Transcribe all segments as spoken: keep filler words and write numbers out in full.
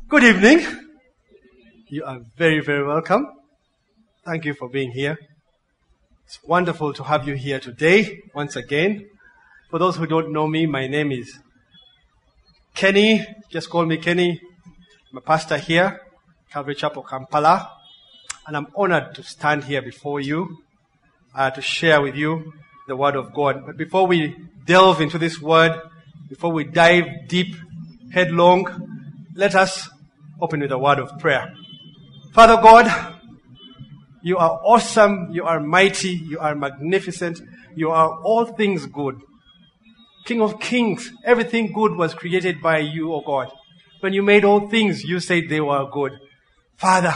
Good evening. You are very, very welcome. Thank you for being here. It's wonderful to have you here today, once again. For those who don't know me, my name is Kenny. Just call me Kenny. I'm a pastor here, Calvary Chapel, Kampala. And I'm honored to stand here before you uh, to share with you the Word of God. But before we delve into this Word, before we dive deep, headlong, let us open with a word of prayer. Father God, you are awesome, you are mighty, you are magnificent, you are all things good. King of kings, everything good was created by you, O God. When you made all things, you said they were good. Father,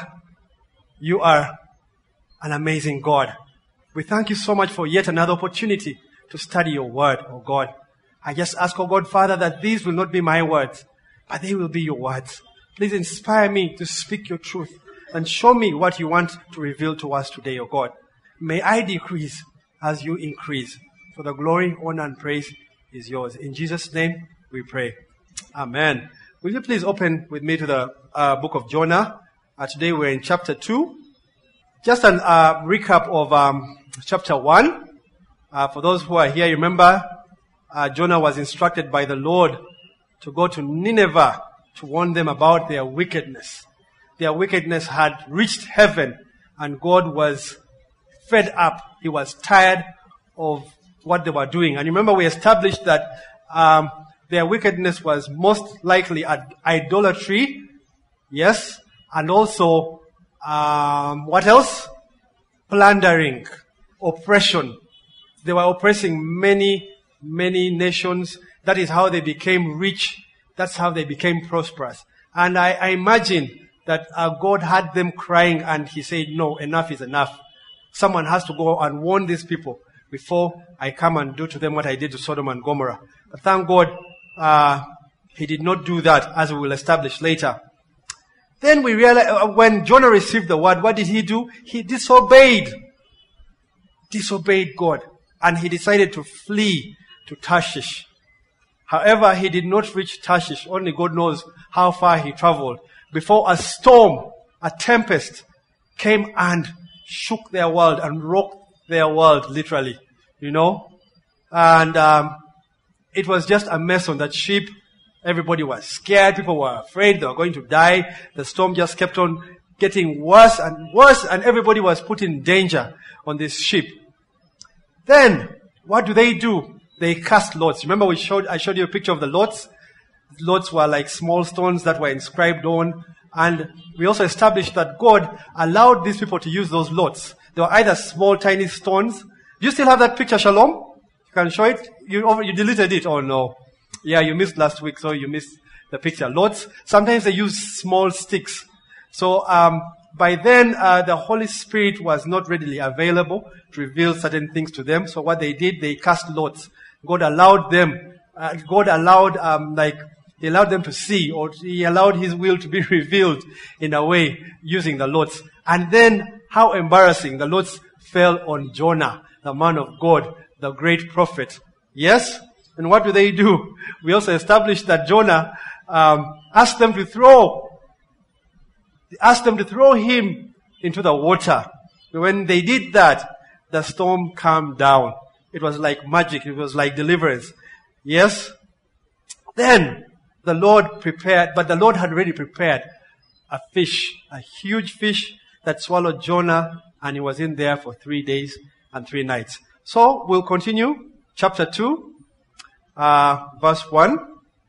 you are an amazing God. We thank you so much for yet another opportunity to study your word, O God. I just ask, O God, Father, that these will not be my words, but they will be your words. Please inspire me to speak your truth and show me what you want to reveal to us today, O God. May I decrease as you increase. For the glory, honor, and praise is yours. In Jesus' name we pray. Amen. Will you please open with me to the uh, book of Jonah? Uh, today we're in chapter two. Just a uh, recap of um, chapter one. Uh, for those who are here, you remember uh, Jonah was instructed by the Lord to go to Nineveh to warn them about their wickedness. Their wickedness had reached heaven, and God was fed up. He was tired of what they were doing. And remember, we established that um, their wickedness was most likely ad- idolatry, yes, and also, um, what else? Plundering, oppression. They were oppressing many, many nations. That is how they became rich. That's how they became prosperous. And I, I imagine that uh, God had them crying and he said, no, enough is enough. Someone has to go and warn these people before I come and do to them what I did to Sodom and Gomorrah. But thank God, uh, he did not do that, as we will establish later. Then we realize, uh, when Jonah received the word, what did he do? He disobeyed. Disobeyed God. And he decided to flee to Tarshish. However, he did not reach Tarshish. Only God knows how far he traveled before a storm, a tempest came and shook their world and rocked their world, literally, you know. And um, it was just a mess on that ship. Everybody was scared. People were afraid they were going to die. The storm just kept on getting worse and worse, and everybody was put in danger on this ship. Then, what do they do? They cast lots. Remember we showed, I showed you a picture of the lots. Lots were like small stones that were inscribed on. And we also established that God allowed these people to use those lots. They were either small, tiny stones. Do you still have that picture, Shalom? You can show it? You, you deleted it? Oh no. Yeah, you missed last week, so you missed the picture. Lots. Sometimes they use small sticks. So, um, by then, uh, the Holy Spirit was not readily available to reveal certain things to them. So what they did, they cast lots. God allowed them, uh, God allowed, um, like, He allowed them to see, or He allowed His will to be revealed in a way using the lots. And then, how embarrassing, the lots fell on Jonah, the man of God, the great prophet. Yes? And what do they do? We also established that Jonah, um, asked them to throw, asked them to throw him into the water. When they did that, the storm calmed down. It was like magic. It was like deliverance. Yes? Then the Lord prepared, but the Lord had already prepared a fish, a huge fish that swallowed Jonah, and he was in there for three days and three nights. So we'll continue. Chapter two, uh, verse one.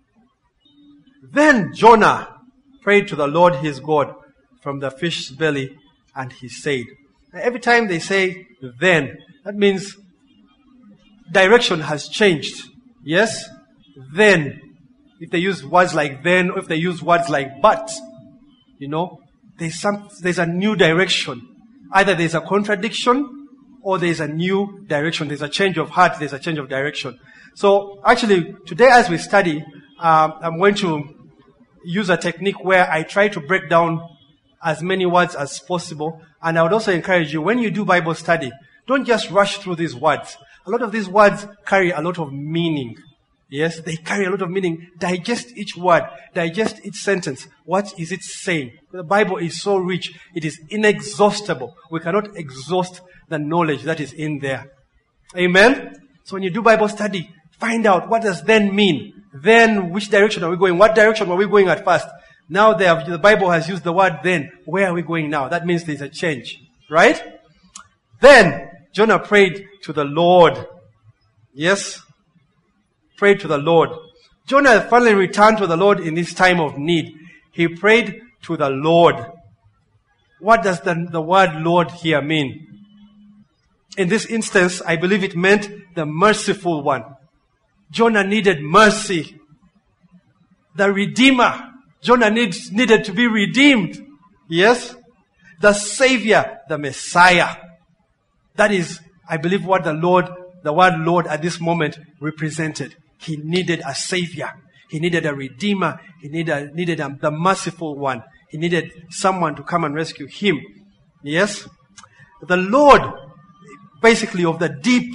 Then Jonah prayed to the Lord his God from the fish's belly, and he said. Now, every time they say then, that means direction has changed. Yes? Then. If they use words like then, or if they use words like but, you know, there's some, there's a new direction. Either there's a contradiction, or there's a new direction. There's a change of heart, there's a change of direction. So, actually, today as we study, um, I'm going to use a technique where I try to break down as many words as possible. And I would also encourage you, when you do Bible study, don't just rush through these words. A lot of these words carry a lot of meaning. Yes, they carry a lot of meaning. Digest each word. Digest each sentence. What is it saying? The Bible is so rich. It is inexhaustible. We cannot exhaust the knowledge that is in there. Amen? So when you do Bible study, find out what does then mean. Then, which direction are we going? What direction were we going at first? Now they have, the Bible has used the word then. Where are we going now? That means there's a change. Right? Then, Jonah prayed to the Lord. Yes? Prayed to the Lord. Jonah finally returned to the Lord in this time of need. He prayed to the Lord. What does the, the word Lord here mean? In this instance, I believe it meant the merciful one. Jonah needed mercy. The Redeemer. Jonah needs, needed to be redeemed. Yes? The Savior, the Messiah. That is, I believe, what the Lord, the word Lord at this moment represented. He needed a Savior. He needed a Redeemer. He needed, needed a, the merciful one. He needed someone to come and rescue him. Yes? The Lord, basically of the deep,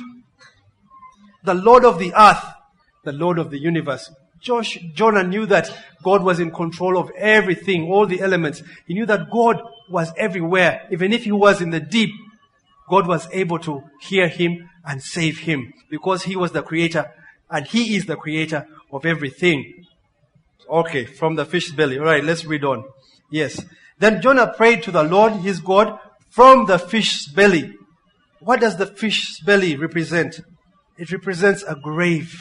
the Lord of the earth, the Lord of the universe. Josh, Jonah knew that God was in control of everything, all the elements. He knew that God was everywhere. Even if he was in the deep, God was able to hear him and save him because he was the creator and he is the creator of everything. Okay, from the fish's belly. All right, let's read on. Yes. Then Jonah prayed to the Lord his God from the fish's belly. What does the fish's belly represent? It represents a grave.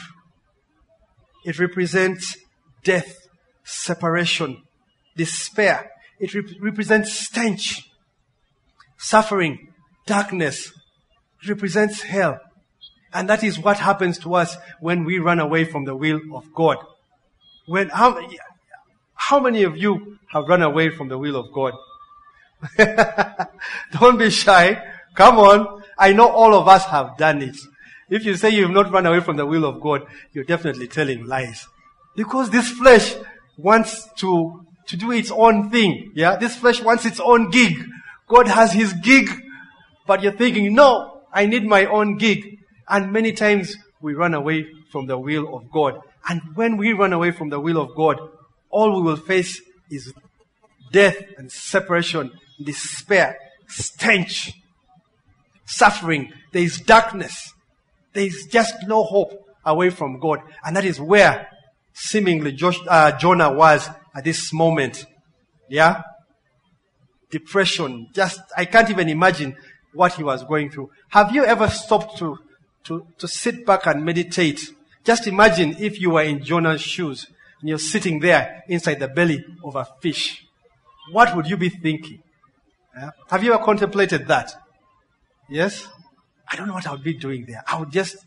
It represents death, separation, despair. It rep- represents stench, suffering, darkness. It represents hell. And that is what happens to us when we run away from the will of God. When how, how many of you have run away from the will of God? Don't be shy. Come on. I know all of us have done it. If you say you have not run away from the will of God, you're definitely telling lies. Because this flesh wants to, to do its own thing. Yeah? This flesh wants its own gig. God has his gig. But you're thinking, no, I need my own gig. And many times we run away from the will of God. And when we run away from the will of God, all we will face is death and separation, despair, stench, suffering. There is darkness. There is just no hope away from God. And that is where seemingly Josh, uh, Jonah was at this moment. Yeah? Depression. Just, I can't even imagine what he was going through. Have you ever stopped to, to, to sit back and meditate? Just imagine if you were in Jonah's shoes and you're sitting there inside the belly of a fish. What would you be thinking? Yeah? Have you ever contemplated that? Yes? I don't know what I would be doing there. I would just,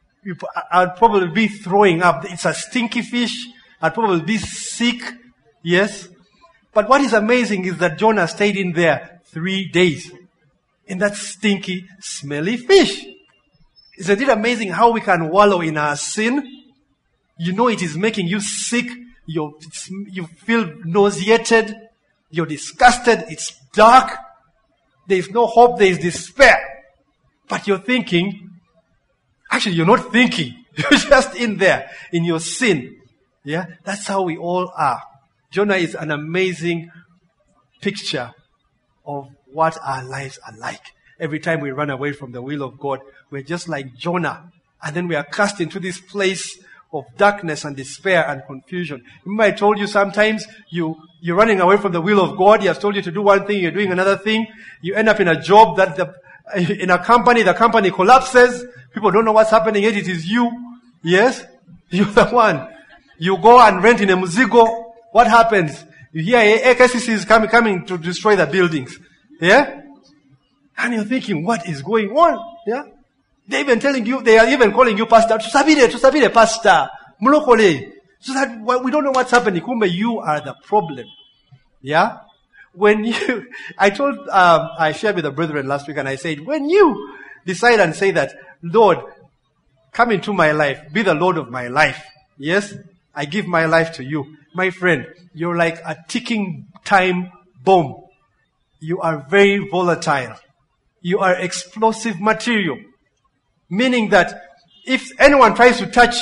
I would probably be throwing up. It's a stinky fish. I'd probably be sick. Yes? But what is amazing is that Jonah stayed in there three days. In that stinky, smelly fish. Isn't it amazing how we can wallow in our sin? You know it is making you sick. You're, you feel nauseated. You're disgusted. It's dark. There is no hope. There is despair. But you're thinking, actually you're not thinking. You're just in there, in your sin. Yeah? That's how we all are. Jonah is an amazing picture of what our lives are like. Every time we run away from the will of God, we're just like Jonah. And then we are cast into this place of darkness and despair and confusion. Remember I told you sometimes you, you're running away from the will of God. He has told you to do one thing, you're doing another thing. You end up in a job that the, in a company, the company collapses. People don't know what's happening, yet it is you. Yes? You're the one. You go and rent in a Muzigo. What happens? You hear A K C C is coming, coming to destroy the buildings. Yeah? And you're thinking, what is going on? Yeah? They're even telling you, they are even calling you pastor. Tusabire, tusabire pastor. Mulokole. So that we don't know what's happening. Kumbe, you are the problem. Yeah? When you, I told, um, I shared with the brethren last week and I said, when you decide and say that, Lord, come into my life, be the Lord of my life. Yes? I give my life to you. My friend, you're like a ticking time bomb. You are very volatile. You are explosive material. Meaning that if anyone tries to touch you,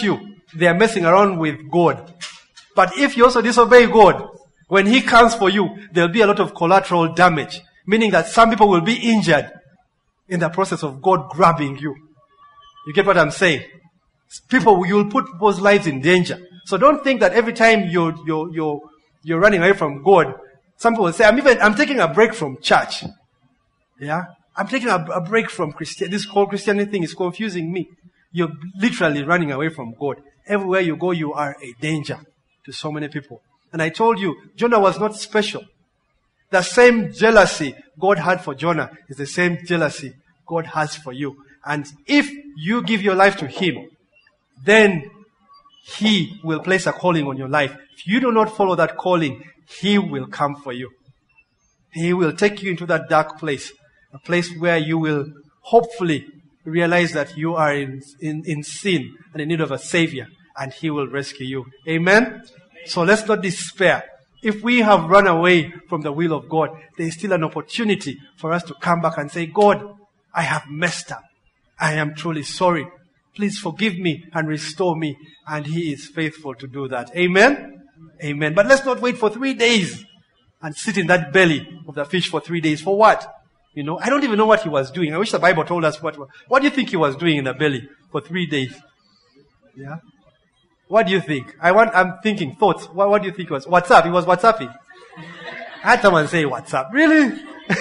they are messing around with God. But if you also disobey God, when He comes for you, there'll be a lot of collateral damage, meaning that some people will be injured in the process of God grabbing you. You get what I'm saying? People, you'll put people's lives in danger. So don't think that every time you're, you're, you're, you're running away from God, some people will say, I'm even, I'm taking a break from church. Yeah? I'm taking a, a break from Christian. This whole Christianity thing is confusing me. You're literally running away from God. Everywhere you go, you are a danger to so many people. And I told you, Jonah was not special. The same jealousy God had for Jonah is the same jealousy God has for you. And if you give your life to Him, then He will place a calling on your life. If you do not follow that calling, He will come for you. He will take you into that dark place, a place where you will hopefully realize that you are in, in, in sin and in need of a Savior, and He will rescue you. Amen? So let's not despair. If we have run away from the will of God, there is still an opportunity for us to come back and say, God, I have messed up. I am truly sorry. Please forgive me and restore me. And He is faithful to do that. Amen? Amen. But let's not wait for three days and sit in that belly of the fish for three days. For what? You know, I don't even know what he was doing. I wish the Bible told us what. What do you think he was doing in the belly for three days? Yeah? What do you think? I want, I'm thinking thoughts. What, what do you think it was? WhatsApp. He was WhatsApping. I had someone say WhatsApp. Really?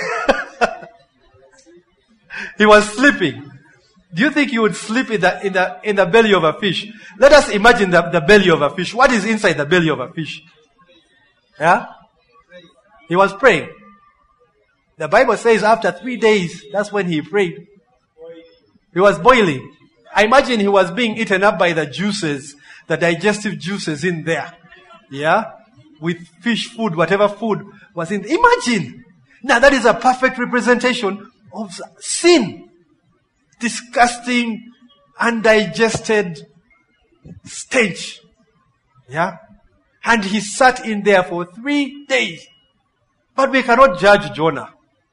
He was sleeping. Do you think you would sleep in the, in the, in the belly of a fish? Let us imagine the, the belly of a fish. What is inside the belly of a fish? Yeah? He was praying. The Bible says after three days, that's when he prayed. He was boiling. I imagine he was being eaten up by the juices, the digestive juices in there. Yeah? With fish food, whatever food was in. Imagine! Now that is a perfect representation of sin. Disgusting, undigested stench. Yeah? And he sat in there for three days. But we cannot judge Jonah.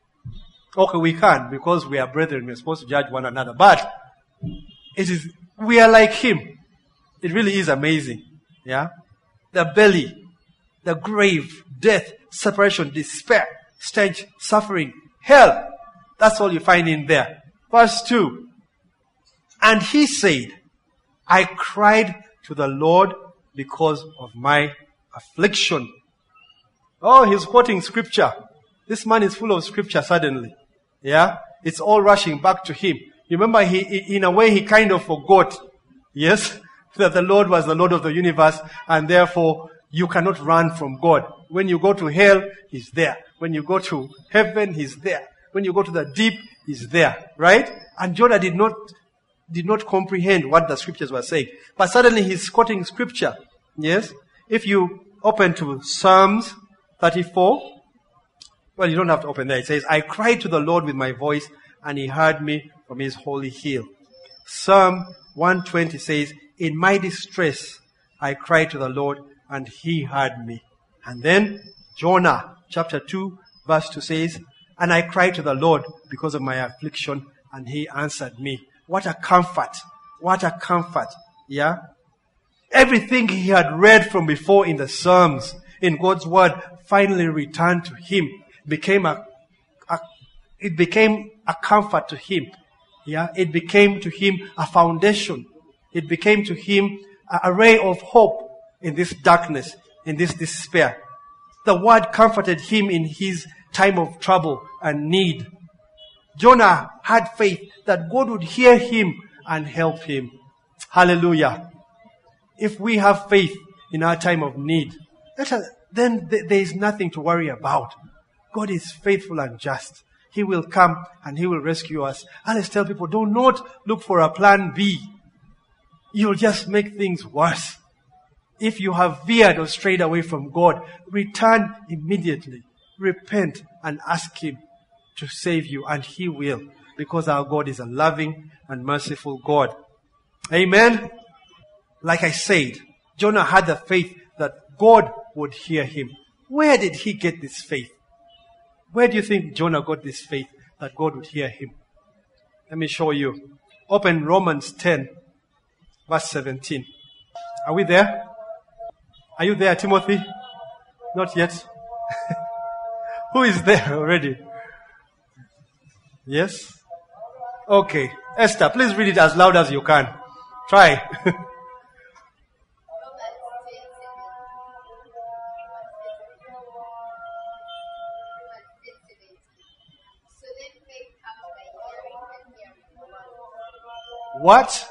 Okay, we can, because we are brethren, we're supposed to judge one another. But it is, we are like him. It really is amazing. Yeah? The belly, the grave, death, separation, despair, stench, suffering, hell. That's all you find in there. Verse two. And he said, I cried to the Lord because of my affliction. Oh, he's quoting scripture. This man is full of scripture suddenly. Yeah? It's all rushing back to him. You remember, he, in a way, he kind of forgot, yes, that the Lord was the Lord of the universe, and therefore you cannot run from God. When you go to hell, He's there. When you go to heaven, He's there. When you go to the deep, He's there. Right? And Jonah did not, did not comprehend what the scriptures were saying. But suddenly he's quoting scripture. Yes? If you open to Psalms thirty-four, well, you don't have to open there. It says, I cried to the Lord with my voice, and He heard me from His holy hill. Psalm one twenty says, in my distress, I cried to the Lord, and He heard me. And then, Jonah, chapter two, verse two says, and I cried to the Lord because of my affliction, and He answered me. What a comfort. What a comfort. Yeah? Everything he had read from before in the Psalms, in God's word, finally returned to him. Became a, a, it became a comfort to him. Yeah? It became to him a foundation. It became to him a, a ray of hope in this darkness, in this despair. The word comforted him in his time of trouble and need. Jonah had faith that God would hear him and help him. Hallelujah. If we have faith in our time of need, then there is nothing to worry about. God is faithful and just. He will come and He will rescue us. And let's tell people, do not look for a plan B. You'll just make things worse. If you have veered or strayed away from God, return immediately. Repent and ask Him to save you, and He will, because our God is a loving and merciful God. Amen? Like I said, Jonah had the faith that God would hear him. Where did he get this faith? Where do you think Jonah got this faith that God would hear him? Let me show you. Open Romans ten, verse seventeen. Are we there? Are you there, Timothy? Not yet. Who is there already? Yes? Okay. Esther, please read it as loud as you can. Try. What?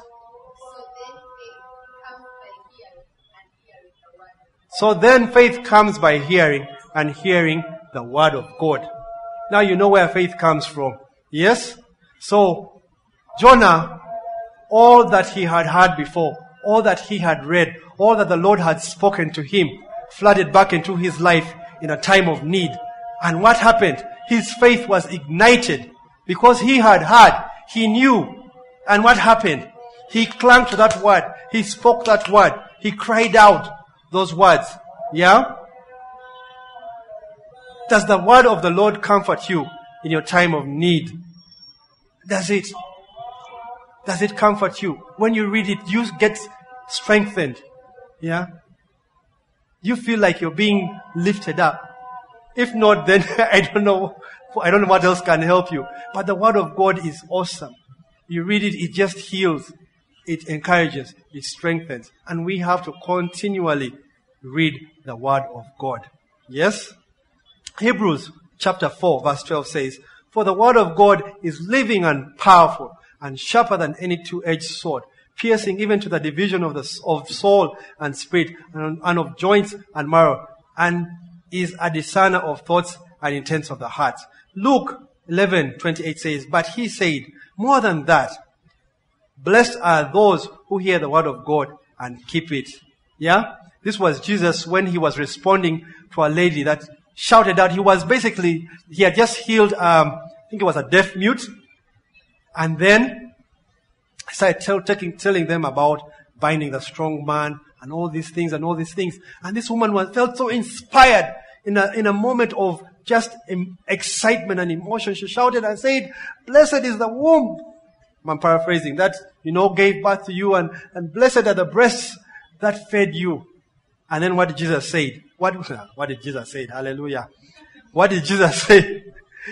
So then faith comes by hearing, and hearing the word of God. Now you know where faith comes from. Yes? So, Jonah, all that he had heard before, all that he had read, all that the Lord had spoken to him, flooded back into his life in a time of need. And what happened? His faith was ignited because he had heard, he knew. And what happened? He clung to that word. He spoke that word. He cried out those words. Yeah? Does the word of the Lord comfort you in your time of need? Does it? Does it comfort you? When you read it, you get strengthened. Yeah? You feel like you're being lifted up. If not, then I don't know. I don't know what else can help you. But the word of God is awesome. You read it, it just heals. It encourages. It strengthens. And we have to continually read the word of God. Yes? Hebrews chapter four verse twelve says, "For the word of God is living and powerful and sharper than any two-edged sword, piercing even to the division of the of soul and spirit and, and of joints and marrow, and is a discerner of thoughts and intents of the heart." Luke eleven twenty-eight says, "But he said, more than that, blessed are those who hear the word of God and keep it." Yeah? This was Jesus when he was responding to a lady that shouted out. He was basically, he had just healed, um, I think it was a deaf mute. And then he started tell, taking, telling them about binding the strong man and all these things and all these things. And this woman was, felt so inspired in a, in a moment of just excitement and emotion. She shouted and said, "Blessed is the womb," I'm paraphrasing, "that, you know, gave birth to you, and, and blessed are the breasts that fed you." And then what did Jesus say? What, what did Jesus say? Hallelujah. What did Jesus say?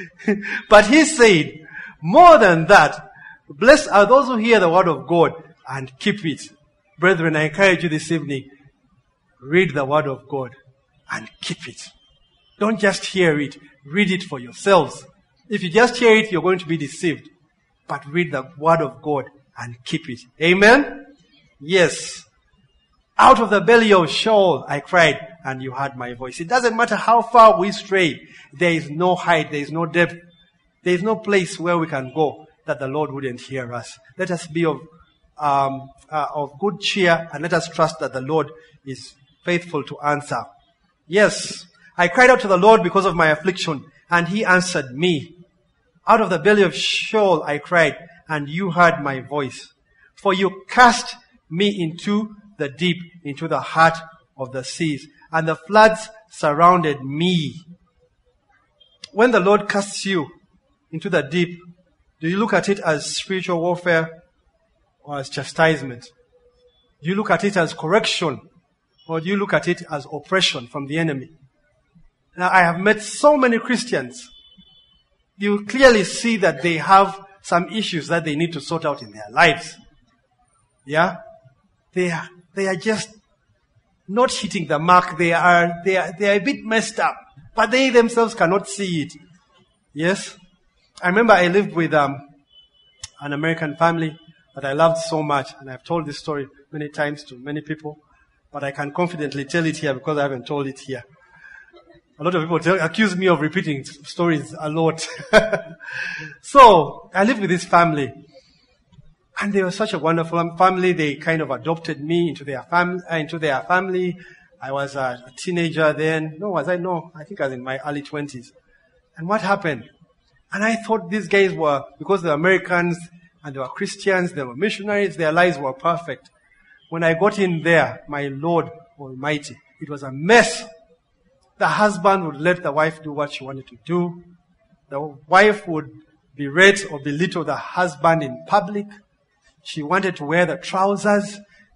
But he said, more than that, blessed are those who hear the word of God and keep it. Brethren, I encourage you this evening, read the word of God and keep it. Don't just hear it. Read it for yourselves. If you just hear it, you're going to be deceived. But read the word of God and keep it. Amen? Yes. Out of the belly of Sheol I cried, and you heard my voice. It doesn't matter how far we stray. There is no height. There is no depth. There is no place where we can go that the Lord wouldn't hear us. Let us be of, um, uh, of good cheer, and let us trust that the Lord is faithful to answer. Yes. I cried out to the Lord because of my affliction, and he answered me. Out of the belly of Sheol I cried, and you heard my voice. For you cast me into the deep, into the heart of the seas, and the floods surrounded me. When the Lord casts you into the deep, do you look at it as spiritual warfare or as chastisement? Do you look at it as correction, or do you look at it as oppression from the enemy? Now, I have met so many Christians. You clearly see that they have some issues that they need to sort out in their lives. Yeah? They are, they are just not hitting the mark. They are, they are, they are a bit messed up, but they themselves cannot see it. Yes? I remember I lived with, um, an American family that I loved so much, and I've told this story many times to many people, but I can confidently tell it here because I haven't told it here. A lot of people tell, accuse me of repeating stories a lot. So, I lived with this family. And they were such a wonderful family. They kind of adopted me into their family. Uh, into their family. I was a, a teenager then. No, was I? No. I think I was in my early twenties. And what happened? And I thought these guys were, because they were Americans and they were Christians, they were missionaries, their lives were perfect. When I got in there, my Lord Almighty, it was a mess. The husband would let the wife do what she wanted to do. The wife would berate or belittle the husband in public. She wanted to wear the trousers.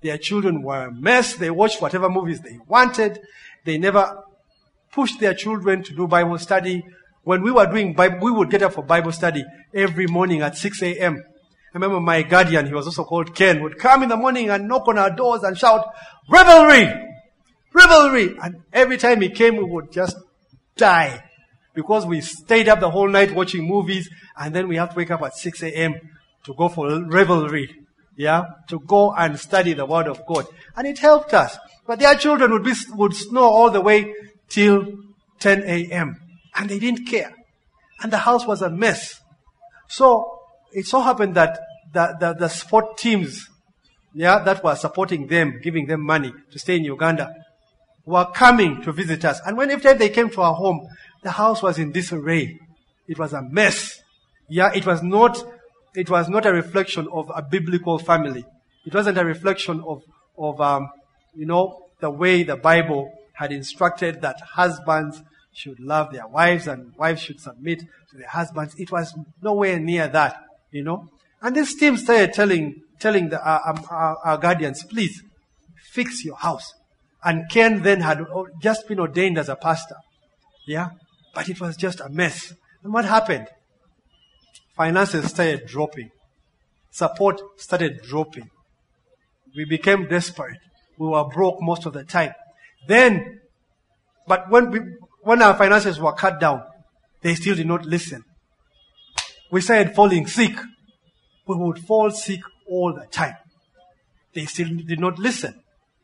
Their children were a mess. They watched whatever movies they wanted. They never pushed their children to do Bible study. When we were doing Bible, we would get up for Bible study every morning at six a.m. I remember my guardian, he was also called Ken, would come in the morning and knock on our doors and shout, "Revelry! Revelry!" And every time he came, we would just die because we stayed up the whole night watching movies, and then we have to wake up at six a.m. to go for revelry. Yeah, to go and study the Word of God. And it helped us. But their children would be, would snore all the way till ten a.m. And they didn't care. And the house was a mess. So, it so happened that the, the, the sport teams, yeah, that were supporting them, giving them money to stay in Uganda, were coming to visit us. And when every time they came to our home, the house was in disarray. It was a mess. Yeah, it was not, it was not a reflection of a biblical family. It wasn't a reflection of, of, um, you know, the way the Bible had instructed that husbands should love their wives and wives should submit to their husbands. It was nowhere near that, you know. And this team started telling, telling the, uh, um, our, our guardians, please, fix your house. And Ken then had just been ordained as a pastor. Yeah? But it was just a mess. And what happened? Finances started dropping. Support started dropping. We became desperate. We were broke most of the time. Then, but when we, when our finances were cut down, they still did not listen. We started falling sick. We would fall sick all the time. They still did not listen.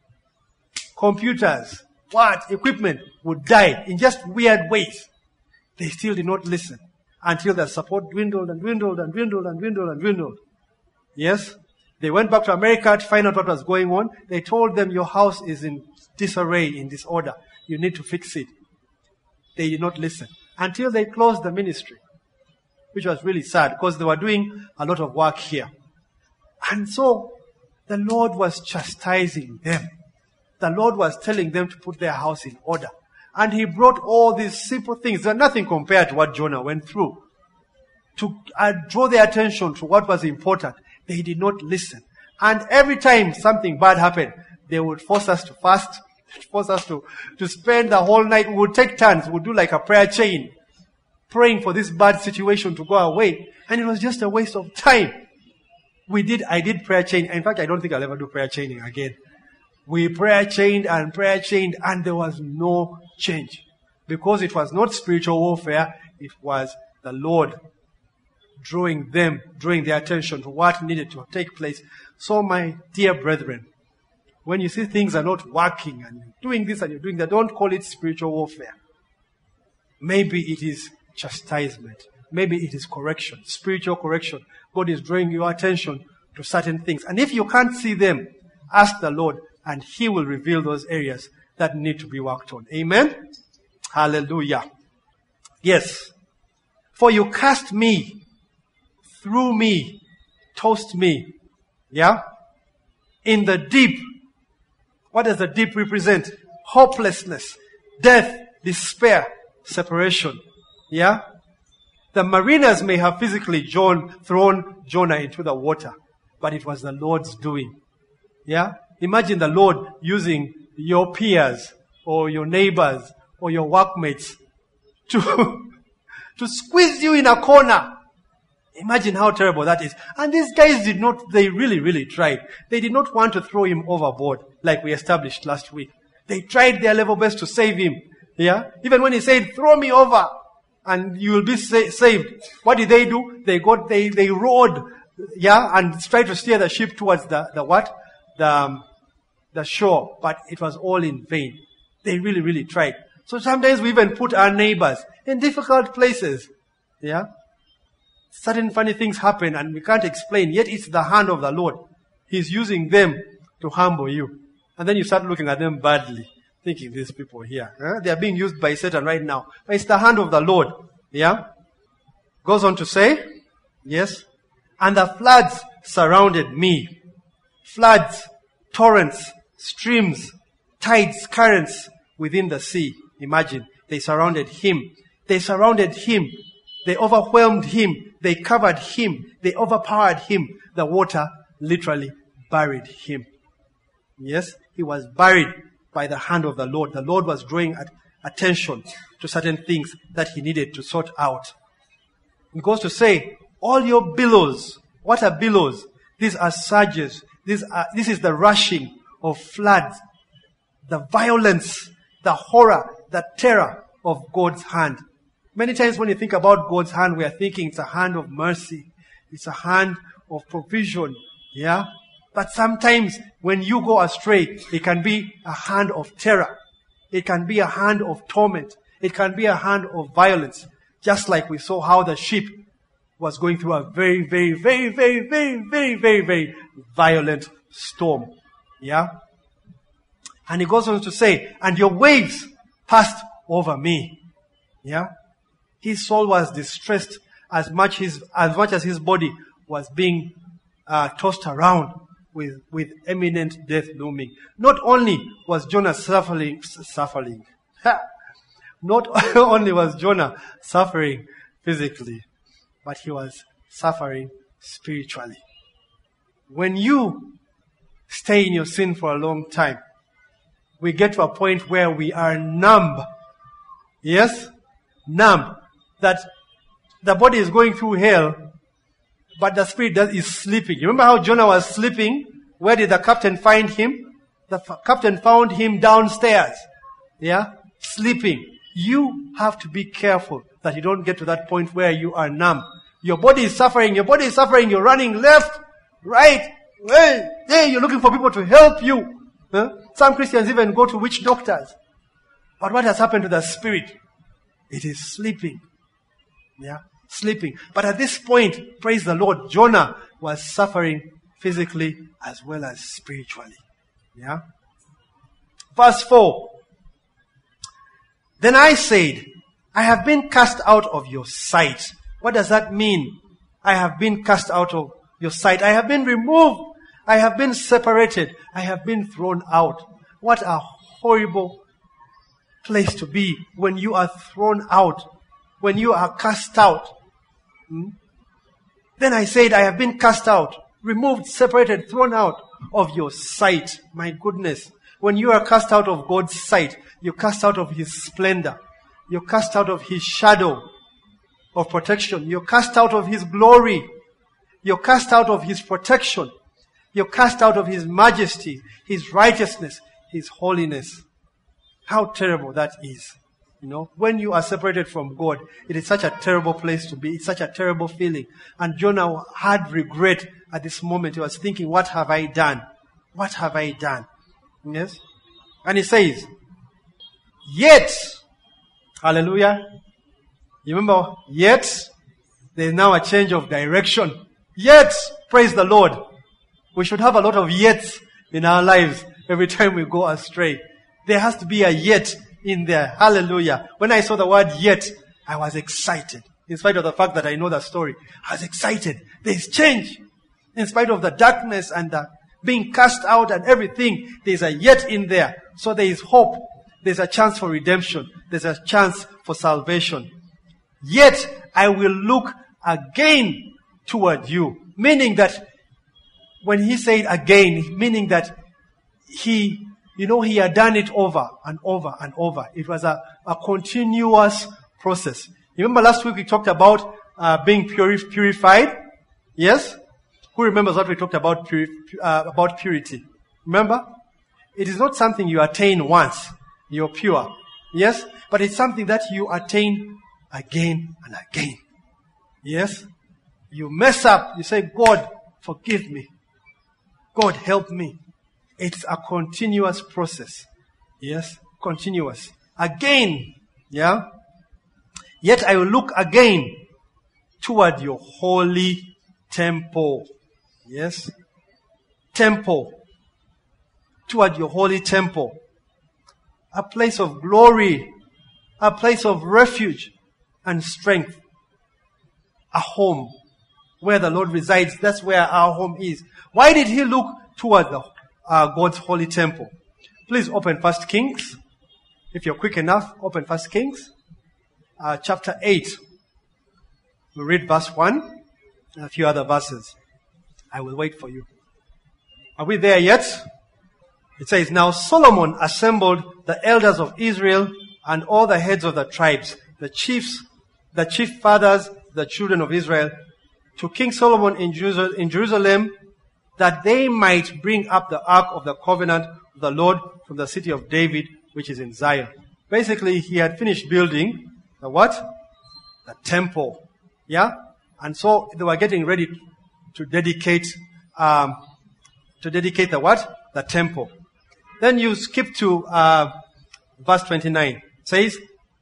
Computers, what, equipment would die in just weird ways. They still did not listen until the support dwindled and dwindled and dwindled and dwindled and dwindled. Yes? They went back to America to find out what was going on. They told them, your house is in disarray, in disorder. You need to fix it. They did not listen until they closed the ministry, which was really sad because they were doing a lot of work here. And so the Lord was chastising them. The Lord was telling them to put their house in order. And He brought all these simple things. They're nothing compared to what Jonah went through. To uh, draw their attention to what was important. They did not listen. And every time something bad happened, they would force us to fast, force us to, to spend the whole night. We would take turns. We would do like a prayer chain, praying for this bad situation to go away. And it was just a waste of time. We did, I did prayer chain. In fact, I don't think I'll ever do prayer chaining again. We prayer chained and prayer chained, and there was no change. Because it was not spiritual warfare, it was the Lord drawing them, drawing their attention to what needed to take place. So my dear brethren, when you see things are not working and you're doing this and you're doing that, don't call it spiritual warfare. Maybe it is chastisement. Maybe it is correction, spiritual correction. God is drawing your attention to certain things. And if you can't see them, ask the Lord and He will reveal those areas that need to be worked on. Amen? Hallelujah. Yes. For you cast me, through me, tossed me. Yeah? In the deep. What does the deep represent? Hopelessness, death, despair, separation. Yeah? The mariners may have physically John, thrown Jonah into the water, but it was the Lord's doing. Yeah? Imagine the Lord using your peers or your neighbors or your workmates to, to squeeze you in a corner. Imagine how terrible that is. And these guys did not, they really, really tried. They did not want to throw him overboard like we established last week. They tried their level best to save him. Yeah? Even when he said, throw me over and you will be sa- saved. What did they do? They got, they, they rowed, yeah, and tried to steer the ship towards the, the what? The, um, the shore. But it was all in vain. They really, really tried. So sometimes we even put our neighbors in difficult places. Yeah? Certain funny things happen and we can't explain, yet it's the hand of the Lord. He's using them to humble you. And then you start looking at them badly, thinking these people here, huh? They are being used by Satan right now. But it's the hand of the Lord. Yeah? Goes on to say, yes, and the floods surrounded me. Floods, torrents, streams, tides, currents within the sea. Imagine, they surrounded him. They surrounded him. They overwhelmed him. They covered him. They overpowered him. The water literally buried him. Yes, he was buried by the hand of the Lord. The Lord was drawing at attention to certain things that he needed to sort out. It goes to say, all your billows, what are billows? These are surges. These are, this is the rushing of floods, the violence, the horror, the terror of God's hand. Many times when you think about God's hand, we are thinking it's a hand of mercy. It's a hand of provision. Yeah? But sometimes when you go astray, it can be a hand of terror. It can be a hand of torment. It can be a hand of violence. Just like we saw how the sheep was going through a very, very, very, very, very, very, very, very violent storm. Yeah? And he goes on to say, and your waves passed over me. Yeah? His soul was distressed as much his, as much as his body was being uh, tossed around with, with imminent death looming. Not only was Jonah suffering, suffering, not only was Jonah suffering physically, but he was suffering spiritually. When you stay in your sin for a long time, we get to a point where we are numb. Yes? Numb. That the body is going through hell, but the spirit does, is sleeping. You remember how Jonah was sleeping? Where did the captain find him? The f- captain found him downstairs. Yeah? Sleeping. You have to be careful that you don't get to that point where you are numb. Your body is suffering. Your body is suffering. You're running left, right, hey, hey, you're looking for people to help you. Huh? Some Christians even go to witch doctors. But what has happened to the spirit? It is sleeping. Yeah, sleeping. But at this point, praise the Lord, Jonah was suffering physically as well as spiritually. Yeah. Verse four. Then I said, I have been cast out of your sight. What does that mean? I have been cast out of your sight. I have been removed. I have been separated. I have been thrown out. What a horrible place to be when you are thrown out, when you are cast out. Hmm? Then I said, I have been cast out, removed, separated, thrown out of your sight. My goodness. When you are cast out of God's sight, you're cast out of His splendor. You're cast out of His shadow of protection. You're cast out of His glory. You're cast out of His protection. You're cast out of His majesty, His righteousness, His holiness. How terrible that is. You know, when you are separated from God, it is such a terrible place to be. It's such a terrible feeling. And Jonah had regret at this moment. He was thinking, what have I done? What have I done? Yes? And he says, yet, hallelujah. You remember, yet, there is now a change of direction. Yet, praise the Lord. We should have a lot of yets in our lives every time we go astray. There has to be a yet in there. Hallelujah. When I saw the word yet, I was excited. In spite of the fact that I know the story, I was excited. There's change. In spite of the darkness and the being cast out and everything, there's a yet in there. So there is hope. There's a chance for redemption. There's a chance for salvation. Yet I will look again toward you. Meaning that when he said again, meaning that he, you know, he had done it over and over and over. It was a, a continuous process. You remember last week we talked about uh, being puri- purified? Yes? Who remembers what we talked about puri- uh, about purity? Remember? It is not something you attain once. You're pure. Yes? But it's something that you attain again and again. Yes? You mess up. You say, God, forgive me. God, help me. It's a continuous process. Yes? Continuous. Again. Yeah? Yet I will look again toward your holy temple. Yes? Temple. Toward your holy temple. A place of glory. A place of refuge and strength. A home where the Lord resides. That's where our home is. Why did he look toward the, uh, God's holy temple? Please open First Kings. If you're quick enough, open First Kings. Uh, chapter eight. We'll read verse one and a few other verses. I will wait for you. Are we there yet? It says, now Solomon assembled the elders of Israel and all the heads of the tribes, the chiefs, the chief fathers, the children of Israel, to King Solomon in Jerusalem, that they might bring up the ark of the covenant of the Lord from the city of David, which is in Zion. Basically, he had finished building the what? The temple. Yeah? And so they were getting ready to dedicate, um, to dedicate the what? The temple. Then you skip to uh, verse twenty-nine. It says,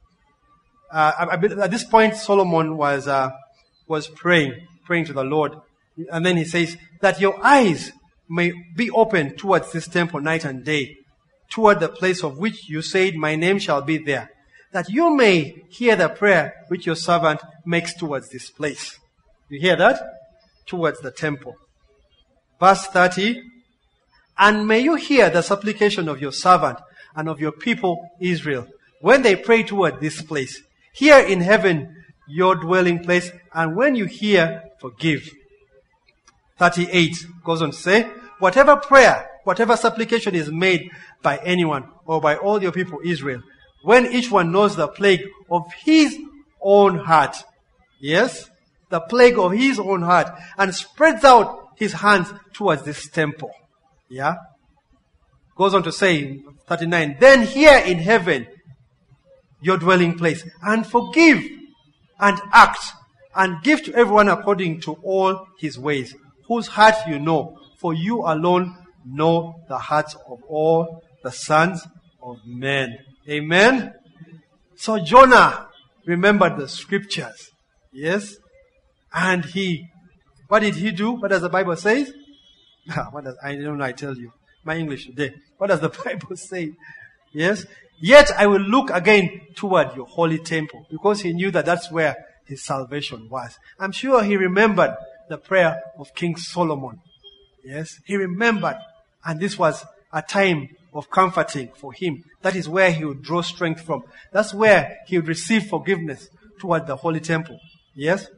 uh, at this point, Solomon was uh, was praying, praying to the Lord. And then he says, that your eyes may be open towards this temple night and day, toward the place of which you said, my name shall be there, that you may hear the prayer which your servant makes towards this place. You hear that? Towards the temple. Verse thirty, and may you hear the supplication of your servant and of your people Israel, when they pray toward this place. Here in heaven, your dwelling place, and when you hear, forgive. thirty-eight goes on to say, whatever prayer, whatever supplication is made by anyone or by all your people Israel, when each one knows the plague of his own heart, yes, the plague of his own heart, and spreads out his hands towards this temple. Yeah? Goes on to say, thirty-nine, then here in heaven, your dwelling place, and forgive, and act, and give to everyone according to all his ways, whose heart you know, for you alone know the hearts of all the sons of men. Amen? So Jonah remembered the scriptures. Yes? And he, what did he do? What does the Bible say? What does, I don't know, I tell you. My English today. What does the Bible say? Yes? Yet I will look again toward your holy temple, because he knew that that's where his salvation was. I'm sure he remembered the prayer of King Solomon. Yes? He remembered. And this was a time of comforting for him. That is where he would draw strength from. That's where he would receive forgiveness toward the holy temple. Yes?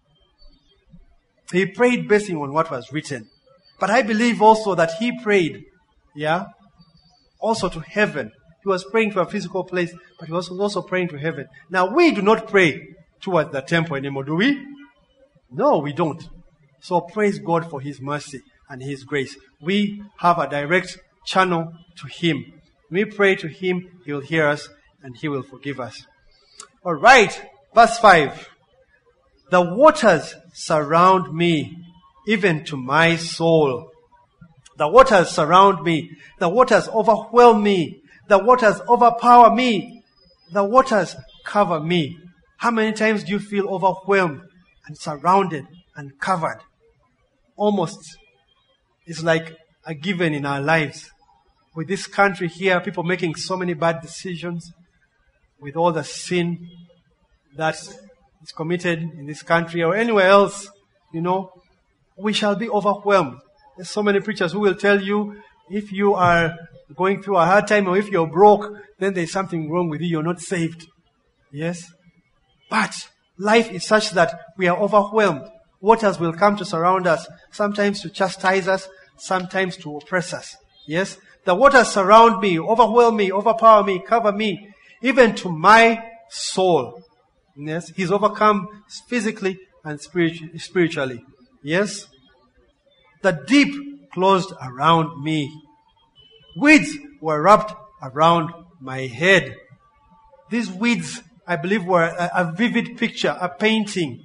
He prayed basing on what was written. But I believe also that he prayed, yeah, also to heaven. He was praying to a physical place, but he was also praying to heaven. Now, we do not pray towards the temple anymore, do we? No, we don't. So praise God for his mercy and his grace. We have a direct channel to him. We pray to him, he will hear us, and he will forgive us. All right, verse five. The waters surround me, even to my soul. The waters surround me. The waters overwhelm me. The waters overpower me. The waters cover me. How many times do you feel overwhelmed and surrounded and covered? Almost. It's like a given in our lives. With this country here, people making so many bad decisions, with all the sin that is committed in this country or anywhere else, you know, we shall be overwhelmed. There's so many preachers who will tell you, if you are going through a hard time or if you're broke, then there's something wrong with you. You're not saved. Yes? But life is such that we are overwhelmed. Waters will come to surround us, sometimes to chastise us, sometimes to oppress us. Yes? The waters surround me, overwhelm me, overpower me, cover me, even to my soul. Yes? He's overcome physically and spiritu- spiritually. Yes? The deep closed around me. Weeds were wrapped around my head. These weeds, I believe, were a, a vivid picture, a painting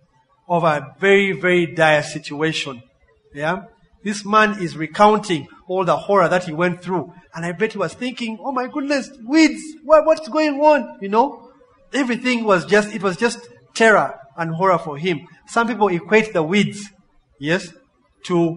of a very, very dire situation. Yeah? This man is recounting all the horror that he went through. And I bet he was thinking, oh my goodness, weeds, what, what's going on? You know? Everything was just, it was just terror and horror for him. Some people equate the weeds, yes, to,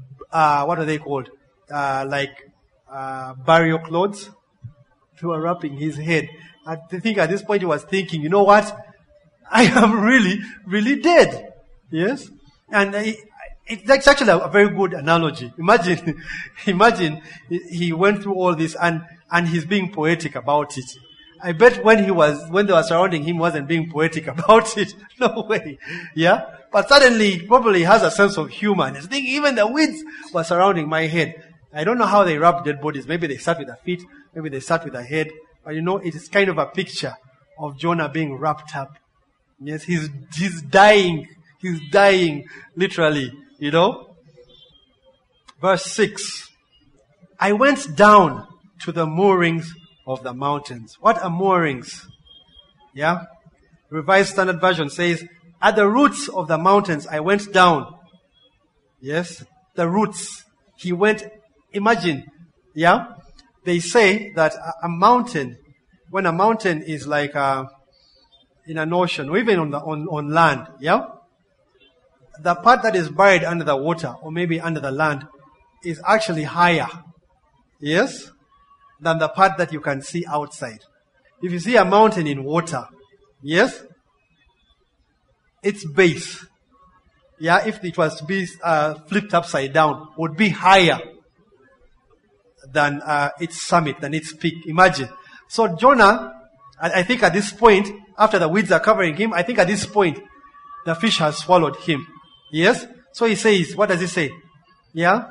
uh, what are they called? Uh, like, uh, burial clothes. They were wrapping his head. I think at this point he was thinking, you know what? I am really, really dead. Yes? And it, it's actually a very good analogy. Imagine, imagine he went through all this and, and he's being poetic about it. I bet when he was, when they were surrounding him, he wasn't being poetic about it. No way. Yeah? But suddenly, probably has a sense of humor. And he's thinking, even the weeds were surrounding my head. I don't know how they wrap dead bodies. Maybe they start with the feet. Maybe they start with the head. But you know, it is kind of a picture of Jonah being wrapped up. Yes, he's, he's dying. He's dying, literally, you know. Verse six. I went down to the moorings of the mountains. What are moorings? Yeah? Revised Standard Version says, at the roots of the mountains I went down. Yes? The roots. He went, imagine, yeah? They say that a, a mountain, when a mountain is like a, in an ocean, or even on the on, on land, yeah? The part that is buried under the water, or maybe under the land, is actually higher, yes, than the part that you can see outside. If you see a mountain in water, yes, its base, yeah, if it was to be uh, flipped upside down, would be higher than uh, its summit, than its peak. Imagine. So Jonah, I, I think at this point, after the weeds are covering him, I think at this point, the fish has swallowed him. Yes? So he says, what does he say? Yeah?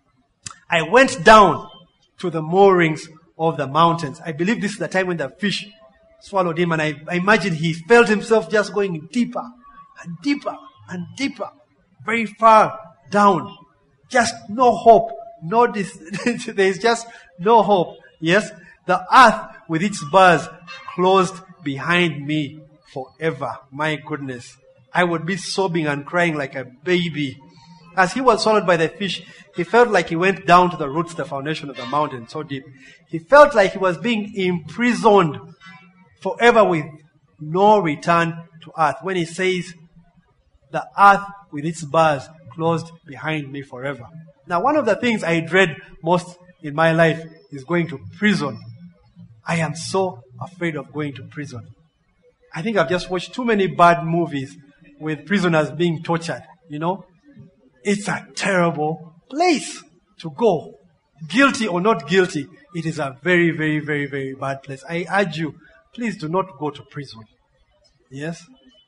I went down to the moorings of the mountains. I believe this is the time when the fish swallowed him, and I, I imagine he felt himself just going deeper and deeper and deeper, very far down. Just no hope. No, dis- there's just no hope. Yes? The earth with its bars closed behind me forever. My goodness. I would be sobbing and crying like a baby. As he was swallowed by the fish, he felt like he went down to the roots, the foundation of the mountain, so deep. He felt like he was being imprisoned forever with no return to earth. When he says, the earth with its bars closed behind me forever. Now, one of the things I dread most in my life is going to prison. I am so afraid of going to prison. I think I've just watched too many bad movies with prisoners being tortured, you know. It's a terrible place to go. Guilty or not guilty, it is a very, very, very, very bad place. I urge you, please do not go to prison. Yes?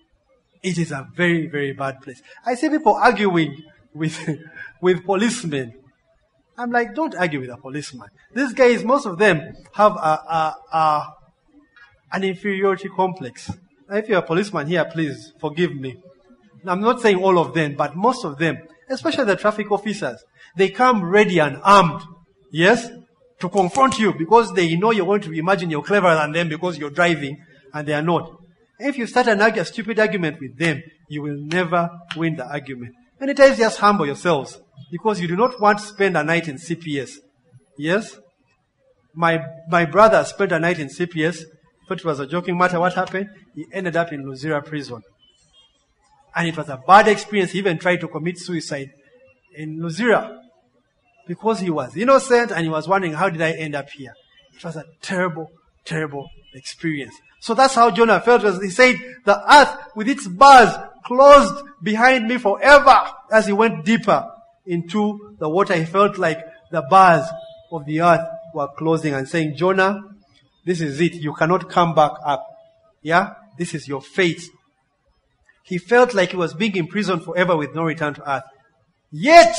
It is a very, very bad place. I see people arguing with, with policemen. I'm like, don't argue with a policeman. These guys, most of them have a, a, a, an inferiority complex. If you're a policeman here, please forgive me. I'm not saying all of them, but most of them, especially the traffic officers, they come ready and armed, yes, to confront you because they know you're going to imagine you're cleverer than them because you're driving, and they are not. If you start an argue, a stupid argument with them, you will never win the argument. Many times just humble yourselves because you do not want to spend a night in C P S. Yes? My my brother spent a night in C P S. Thought it was a joking matter. What happened? He ended up in Luzira prison. And it was a bad experience. He even tried to commit suicide in Luzira because he was innocent and he was wondering, how did I end up here? It was a terrible, terrible experience. So that's how Jonah felt. He said, the earth with its bars closed behind me forever. As he went deeper into the water, he felt like the bars of the earth were closing and saying, Jonah, this is it. You cannot come back up. Yeah? This is your fate. He felt like he was being imprisoned forever with no return to earth. Yet,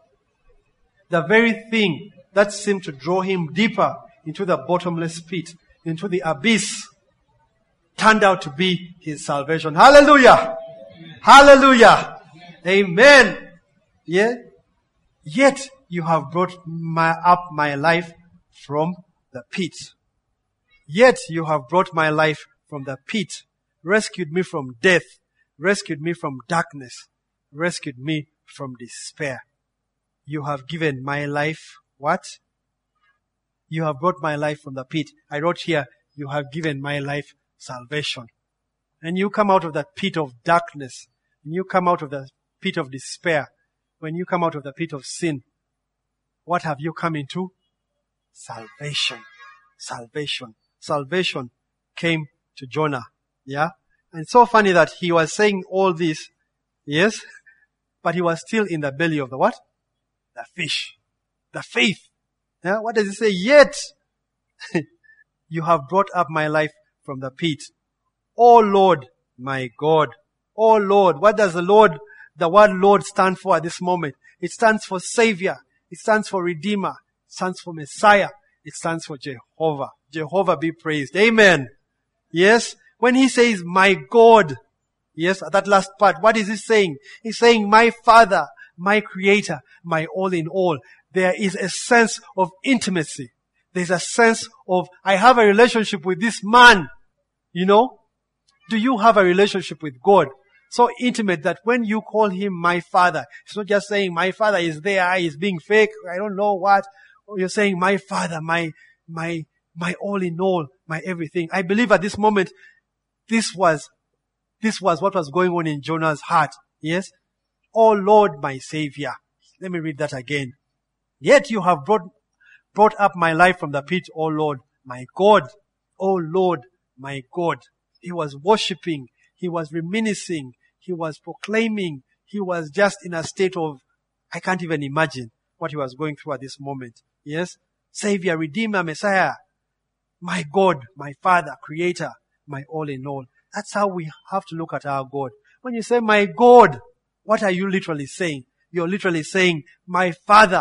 the very thing that seemed to draw him deeper into the bottomless pit, into the abyss, turned out to be his salvation. Hallelujah! Hallelujah! Amen! Yeah? Yet, you have brought my, up my life from the pit. Yet, you have brought my life from the pit, rescued me from death, rescued me from darkness, rescued me from despair. You have given my life, what? You have brought my life from the pit. I wrote here, you have given my life salvation. And you come out of that pit of darkness, and you come out of the pit of despair, when you come out of the pit of sin, what have you come into? Salvation. Salvation. Salvation came to Jonah. Yeah? And it's so funny that he was saying all this, yes, but he was still in the belly of the what? The fish. The faith. Yeah? What does it say? Yet, you have brought up my life from the pit. Oh Lord, my God. Oh Lord. What does the Lord, the word Lord stand for at this moment? It stands for Savior. It It stands for Redeemer. It stands for Messiah. It stands for Jehovah. Jehovah be praised. Amen. Yes. When he says, my God, yes, that last part, what is he saying? He's saying, my Father, my Creator, my all in all. There is a sense of intimacy. There's a sense of, I have a relationship with this man. You know? Do you have a relationship with God? So intimate that when you call him my Father, it's not just saying my Father is there, he's being fake, I don't know what. You're saying my Father, my, my, my all in all, my everything. I believe at this moment, this was, this was what was going on in Jonah's heart. Yes? Oh Lord, my Savior. Let me read that again. Yet you have brought, brought up my life from the pit, O Lord, my God. O Lord, my God. He was worshipping. He was reminiscing. He was proclaiming. He was just in a state of, I can't even imagine what he was going through at this moment. Yes? Savior, Redeemer, Messiah. My God, my Father, Creator, my all in all. That's how we have to look at our God. When you say, my God, what are you literally saying? You're literally saying, my Father,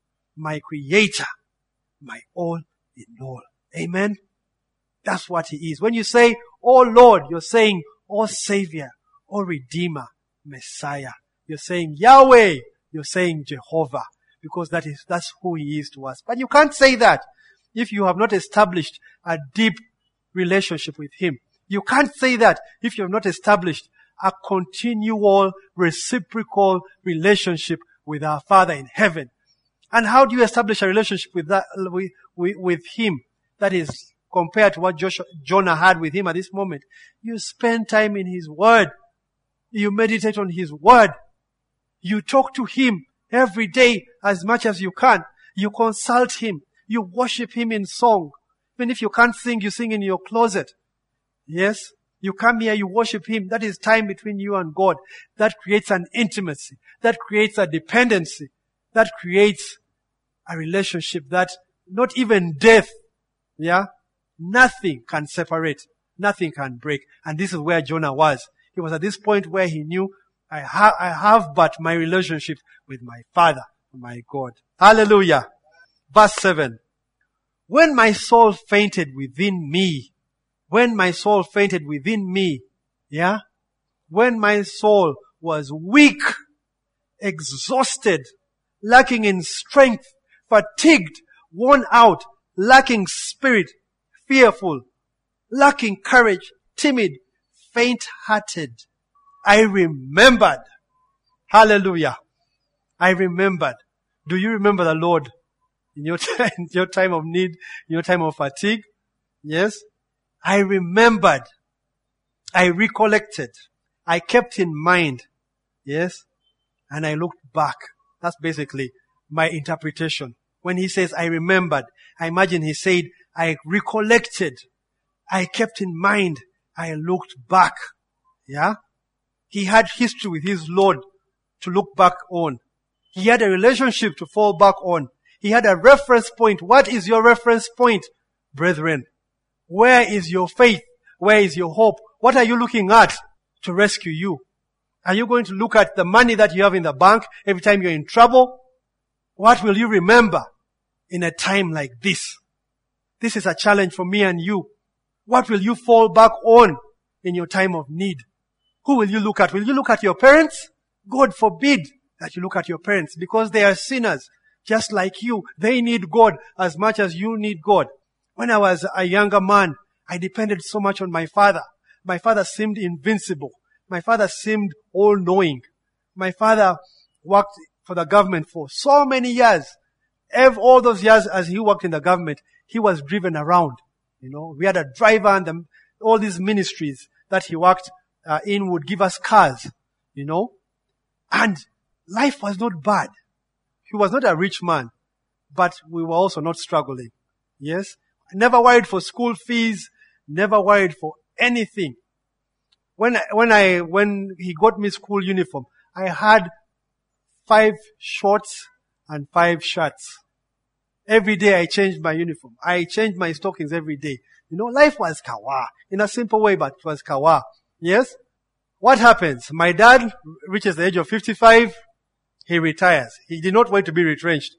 my Creator, my all in all. Amen? That's what he is. When you say, oh Lord, you're saying, oh Savior, oh Redeemer, Messiah. You're saying Yahweh. You're saying Jehovah. Because that is, that's who he is to us. But you can't say that if you have not established a deep relationship with him. You can't say that if you have not established a continual, reciprocal relationship with our Father in heaven. And how do you establish a relationship with that, with, with, with him that is compared to what Joshua, Jonah had with him at this moment? You spend time in his word. You meditate on his word. You talk to him every day as much as you can. You consult him. You worship him in song. Even if you can't sing, you sing in your closet. Yes? You come here, you worship him. That is time between you and God. That creates an intimacy. That creates a dependency. That creates a relationship that not even death, yeah, nothing can separate. Nothing can break. And this is where Jonah was. He was at this point where he knew, I, ha- I have but my relationship with my Father, my God. Hallelujah. Verse seven. When my soul fainted within me, when my soul fainted within me, yeah, when my soul was weak, exhausted, lacking in strength, fatigued, worn out, lacking spirit, fearful, lacking courage, timid, faint-hearted, I remembered. Hallelujah. I remembered. Do you remember the Lord in your time, in your time of need, in your time of fatigue? Yes. I remembered. I recollected. I kept in mind. Yes. And I looked back. That's basically my interpretation. When he says, I remembered, I imagine he said, I recollected. I kept in mind. I looked back. Yeah. He had history with his Lord to look back on. He had a relationship to fall back on. He had a reference point. What is your reference point, brethren? Where is your faith? Where is your hope? What are you looking at to rescue you? Are you going to look at the money that you have in the bank every time you're in trouble? What will you remember in a time like this? This is a challenge for me and you. What will you fall back on in your time of need? Who will you look at? Will you look at your parents? God forbid that you look at your parents because they are sinners just like you. They need God as much as you need God. When I was a younger man, I depended so much on my father. My father seemed invincible. My father seemed all-knowing. My father worked for the government for so many years. All those years as he worked in the government, he was driven around. You know, we had a driver and the, all these ministries that he worked uh, in would give us cars, you know. And life was not bad. He was not a rich man, but we were also not struggling. Yes. Never worried for school fees, never worried for anything. When I, when I, when he got me school uniform, I had five shorts and five shirts. Every day I changed my uniform. I changed my stockings every day. You know, life was kawa. In a simple way, but it was kawa. Yes? What happens? My dad reaches the age of fifty-five. He retires. He did not want to be retrenched.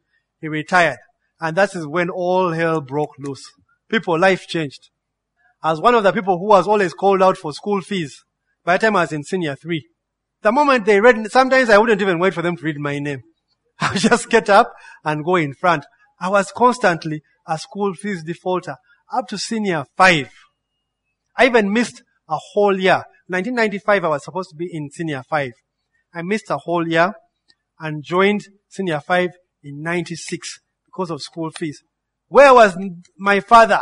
he retired. And that is when all hell broke loose. People, life changed. As one of the people who was always called out for school fees, by the time I was in senior three, the moment they read, sometimes I wouldn't even wait for them to read my name. I would just get up and go in front. I was constantly a school fees defaulter up to senior five. I even missed a whole year. nineteen ninety-five, I was supposed to be in senior five. I missed a whole year and joined senior five in ninety-six because of school fees. Where was my father?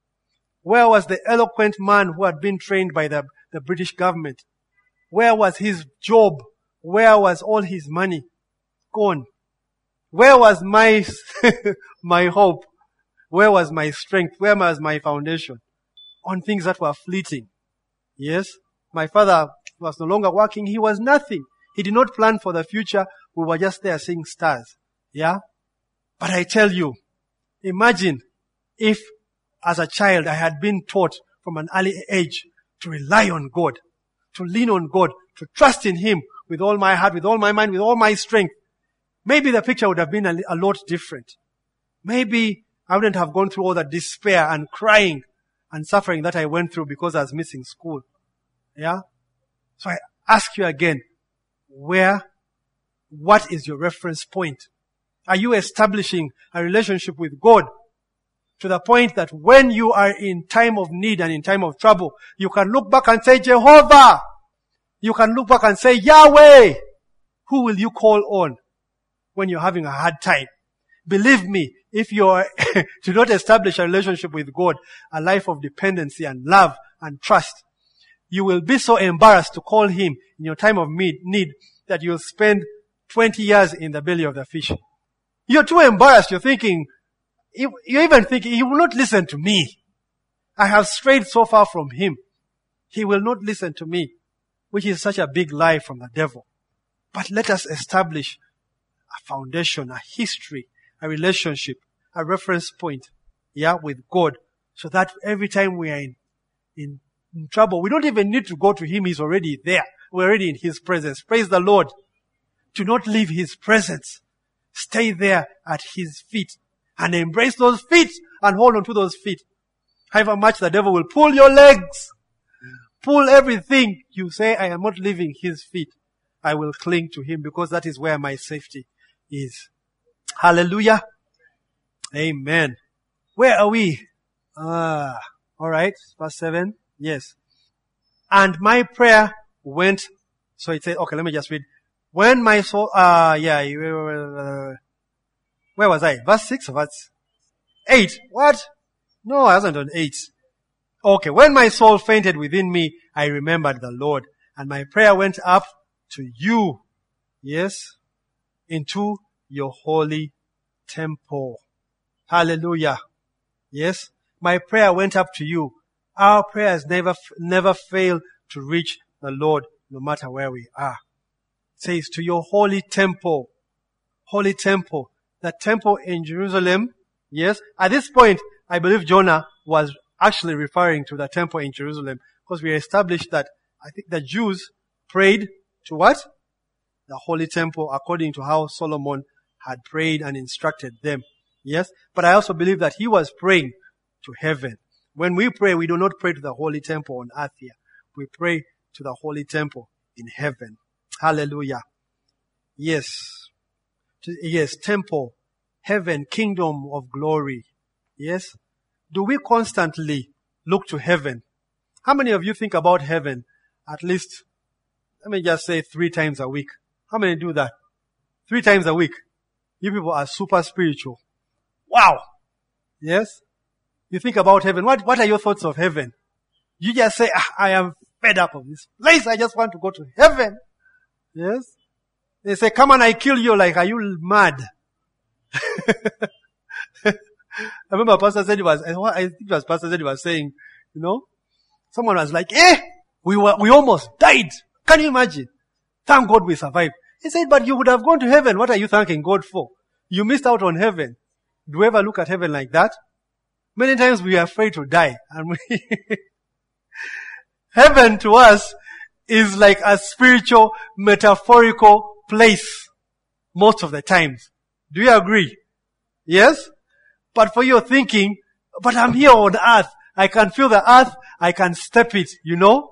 Where was the eloquent man who had been trained by the, the British government? Where was his job? Where was all his money? Gone. Where was my, my hope? Where was my strength? Where was my foundation? On things that were fleeting. Yes, my father was no longer working. He was nothing. He did not plan for the future. We were just there seeing stars. Yeah? But I tell you, imagine if as a child I had been taught from an early age to rely on God, to lean on God, to trust in Him with all my heart, with all my mind, with all my strength. Maybe the picture would have been a, a lot different. Maybe I wouldn't have gone through all the despair and crying and suffering that I went through because I was missing school. Yeah? So I ask you again, where, what is your reference point? Are you establishing a relationship with God to the point that when you are in time of need and in time of trouble, you can look back and say, Jehovah! You can look back and say, Yahweh! Who will you call on when you're having a hard time? Believe me, if you are to not establish a relationship with God, a life of dependency and love and trust, you will be so embarrassed to call Him in your time of need that you'll spend twenty years in the belly of the fish. You're too embarrassed. You're thinking, you're even thinking, He will not listen to me. I have strayed so far from Him. He will not listen to me, which is such a big lie from the devil. But let us establish a foundation, a history, a relationship, a reference point, yeah, with God, so that every time we are in, in, in trouble, we don't even need to go to Him. He's already there. We're already in His presence. Praise the Lord. Do not leave His presence. Stay there at His feet and embrace those feet and hold on to those feet. However much the devil will pull your legs, pull everything, you say, I am not leaving His feet. I will cling to Him because that is where my safety is. Hallelujah. Amen. Where are we? Ah, uh, all right. Verse seven. Yes. And my prayer went, so it says, okay, let me just read. When my soul, ah, uh, yeah, where was I? Verse six or verse eight? What? No, I wasn't on eight. Okay, when my soul fainted within me, I remembered the Lord, and my prayer went up to you. Yes, into your holy temple. Hallelujah. Yes, my prayer went up to you. Our prayers never, never fail to reach the Lord, no matter where we are. It says to your holy temple. Holy temple. The temple in Jerusalem. Yes, at this point, I believe Jonah was actually referring to the temple in Jerusalem, because we established that I think the Jews prayed to what? The holy temple, according to how Solomon had prayed and instructed them. Yes, but I also believe that he was praying to heaven. When we pray, we do not pray to the holy temple on earth here. We pray to the holy temple in heaven. Hallelujah. Yes. Yes, temple, heaven, kingdom of glory. Yes. Do we constantly look to heaven? How many of you think about heaven at least, let me just say three times a week? How many do that? Three times a week. You people are super spiritual. Wow. Yes. You think about heaven. What, what are your thoughts of heaven? You just say, ah, I am fed up of this place. I just want to go to heaven. Yes. They say, come on, I kill you. Like, are you mad? I remember Pastor said he was, I think it was Pastor said he was saying, you know, someone was like, eh, we were, we almost died. Can you imagine? Thank God we survived. He said, but you would have gone to heaven. What are you thanking God for? You missed out on heaven. Do you ever look at heaven like that? Many times we are afraid to die. And we heaven to us is like a spiritual, metaphorical place most of the times. Do you agree? Yes? But for your thinking, but I'm here on earth. I can feel the earth. I can step it, you know?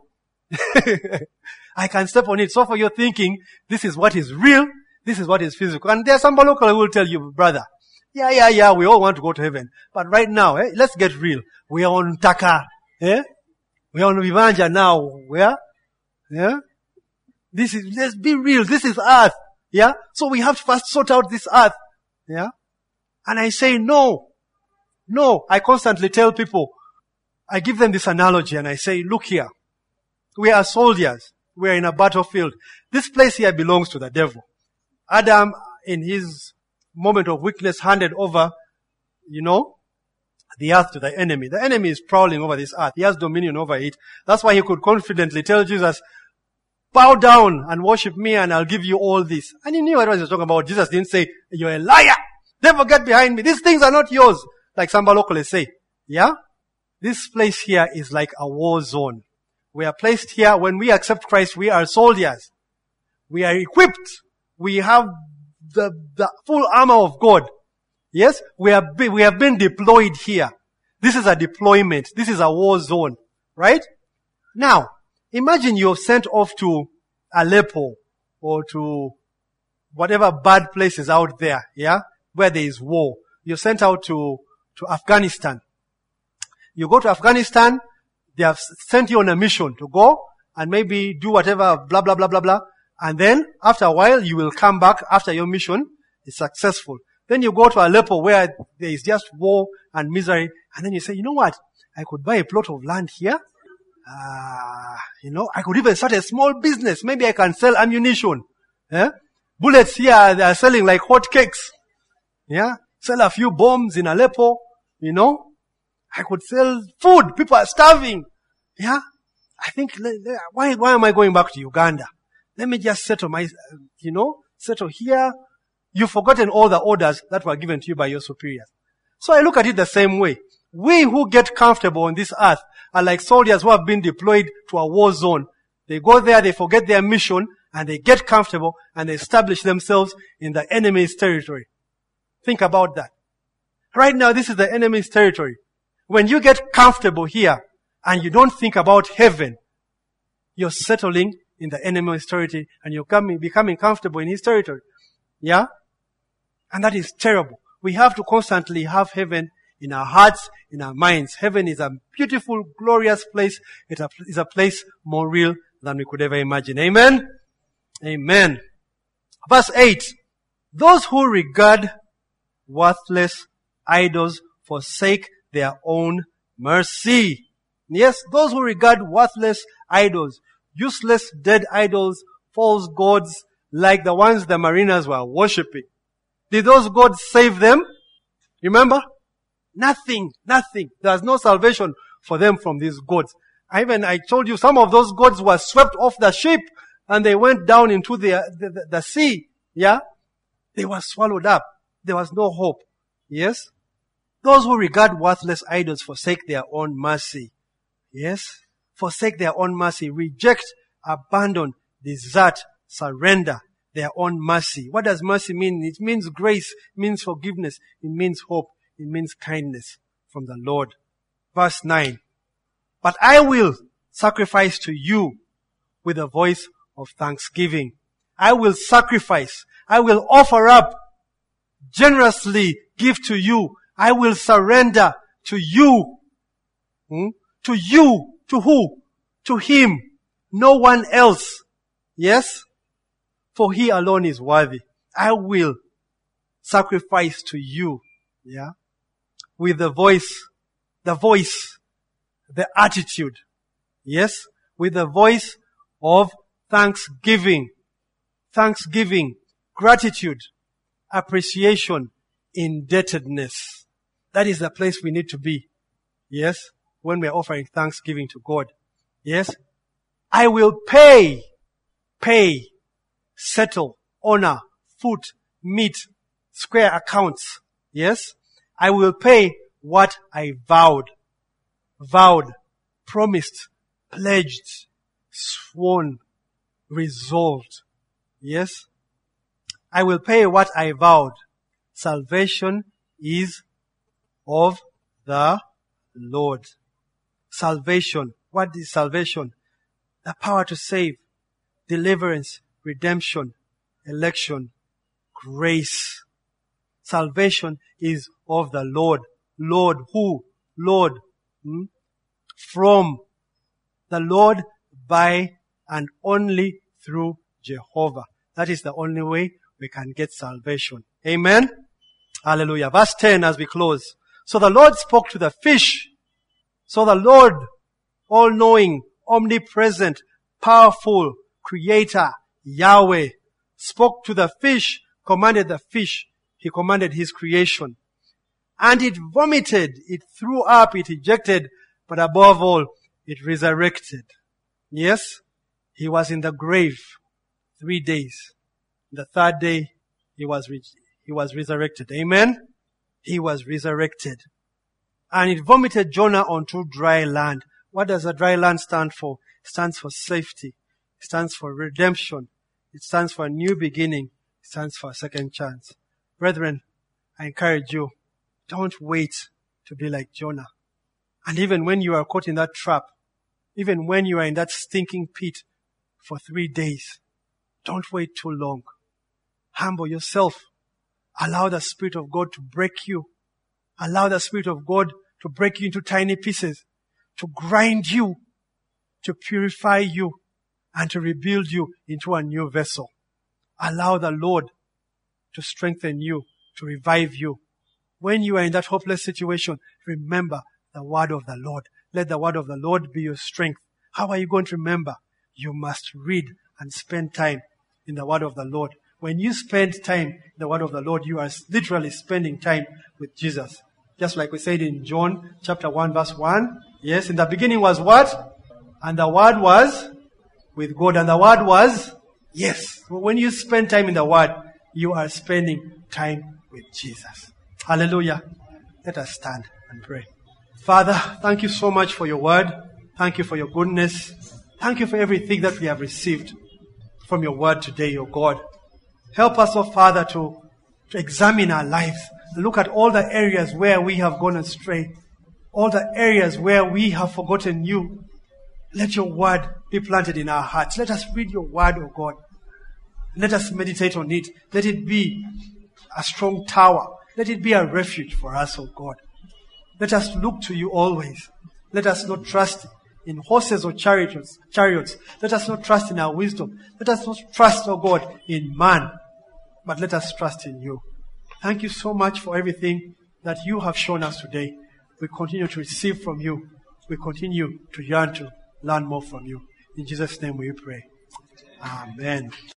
I can step on it. So for your thinking, this is what is real. This is what is physical. And there's somebody local who will tell you, brother, yeah, yeah, yeah, we all want to go to heaven. But right now, eh, let's get real. We are on Taka. Eh? We are on Vivanja now. Where? Yeah? This is, let's be real. This is earth. Yeah? So we have to first sort out this earth. Yeah? And I say, no. No. I constantly tell people, I give them this analogy and I say, look here. We are soldiers. We are in a battlefield. This place here belongs to the devil. Adam, in his moment of weakness, handed over, you know, the earth to the enemy. The enemy is prowling over this earth. He has dominion over it. That's why he could confidently tell Jesus, bow down and worship me and I'll give you all this. And he knew what he was talking about. Jesus didn't say, you're a liar. Never get behind me. These things are not yours. Like Samba locally say. Yeah? This place here is like a war zone. We are placed here. When we accept Christ, we are soldiers. We are equipped. We have the, the full armor of God. Yes? We have been, we have been deployed here. This is a deployment. This is a war zone. Right? Now, imagine you're sent off to Aleppo or to whatever bad places out there, yeah, where there is war. You're sent out to, to Afghanistan. You go to Afghanistan, they have sent you on a mission to go and maybe do whatever, blah, blah, blah, blah, blah. And then, after a while, you will come back after your mission is successful. Then you go to Aleppo where there is just war and misery. And then you say, you know what? I could buy a plot of land here. Ah, uh, you know, I could even start a small business. Maybe I can sell ammunition. Eh? Bullets here, they are selling like hot cakes. Yeah? Sell a few bombs in Aleppo. You know? I could sell food. People are starving. Yeah? I think, why, why am I going back to Uganda? Let me just settle my, you know, settle here. You've forgotten all the orders that were given to you by your superiors. So I look at it the same way. We who get comfortable on this earth are like soldiers who have been deployed to a war zone. They go there, they forget their mission, and they get comfortable, and they establish themselves in the enemy's territory. Think about that. Right now, this is the enemy's territory. When you get comfortable here, and you don't think about heaven, you're settling in the enemy's territory, and you're coming, becoming comfortable in his territory. Yeah? And that is terrible. We have to constantly have heaven in our hearts, in our minds. Heaven is a beautiful, glorious place. It is a place more real than we could ever imagine. Amen? Amen. Verse eight. Those who regard worthless idols forsake their own mercy. Yes, those who regard worthless idols, useless dead idols, false gods, like the ones the mariners were worshipping. Did those gods save them? Remember? Nothing, nothing. There's no salvation for them from these gods. I even, I told you some of those gods were swept off the ship and they went down into the, the, the, the sea. Yeah? They were swallowed up. There was no hope. Yes? Those who regard worthless idols forsake their own mercy. Yes? Forsake their own mercy. Reject, abandon, desert, surrender their own mercy. What does mercy mean? It means grace, it means forgiveness, it means hope, it means kindness from the Lord. Verse nine. But I will sacrifice to you with a voice of thanksgiving. I will sacrifice. I will offer up, generously give to you. I will surrender to you. Hmm? To you. To who? To him. No one else. Yes? For he alone is worthy. I will sacrifice to you. Yeah? With the voice, the voice, the attitude. Yes? With the voice of thanksgiving. Thanksgiving. Gratitude. Appreciation. Indebtedness. That is the place we need to be. Yes? When we are offering thanksgiving to God. Yes? I will pay. Pay. Settle. Honor. Foot. Meet. Square accounts. Yes? I will pay what I vowed. Vowed. Promised. Pledged. Sworn. Resolved. Yes? I will pay what I vowed. Salvation is of the Lord. Salvation. What is salvation? The power to save, deliverance, redemption, election, grace. Salvation is of the Lord. Lord who? Lord hmm? from the Lord, by and only through Jehovah. That is the only way we can get salvation. Amen? Hallelujah. Verse ten as we close. So the Lord spoke to the fish. So the Lord, all-knowing, omnipresent, powerful, creator, Yahweh, spoke to the fish, commanded the fish. He commanded his creation. And it vomited, it threw up, it ejected, but above all, it resurrected. Yes, he was in the grave three days. The third day, he was re- he was resurrected. Amen? He was resurrected. And it vomited Jonah onto dry land. What does a dry land stand for? It stands for safety. It stands for redemption. It stands for a new beginning. It stands for a second chance. Brethren, I encourage you, don't wait to be like Jonah. And even when you are caught in that trap, even when you are in that stinking pit for three days, don't wait too long. Humble yourself. Allow the Spirit of God to break you. Allow the Spirit of God to break you into tiny pieces, to grind you, to purify you, and to rebuild you into a new vessel. Allow the Lord to strengthen you, to revive you. When you are in that hopeless situation, remember the word of the Lord. Let the word of the Lord be your strength. How are you going to remember? You must read and spend time in the word of the Lord. When you spend time in the word of the Lord, you are literally spending time with Jesus. Just like we said in John chapter one verse one. Yes, in the beginning was what? And the word was with God. And the word was yes. When you spend time in the word, you are spending time with Jesus. Hallelujah. Let us stand and pray. Father, thank you so much for your word. Thank you for your goodness. Thank you for everything that we have received from your word today, O God. Help us, O Father, to, to examine our lives. Look at all the areas where we have gone astray. All the areas where we have forgotten you. Let your word be planted in our hearts. Let us read your word, O God. Let us meditate on it. Let it be a strong tower. Let it be a refuge for us, O God. Let us look to you always. Let us not trust in horses or chariots. chariots. Let us not trust in our wisdom. Let us not trust, O God, in man. But let us trust in you. Thank you so much for everything that you have shown us today. We continue to receive from you. We continue to yearn to learn more from you. In Jesus' name we pray. Amen.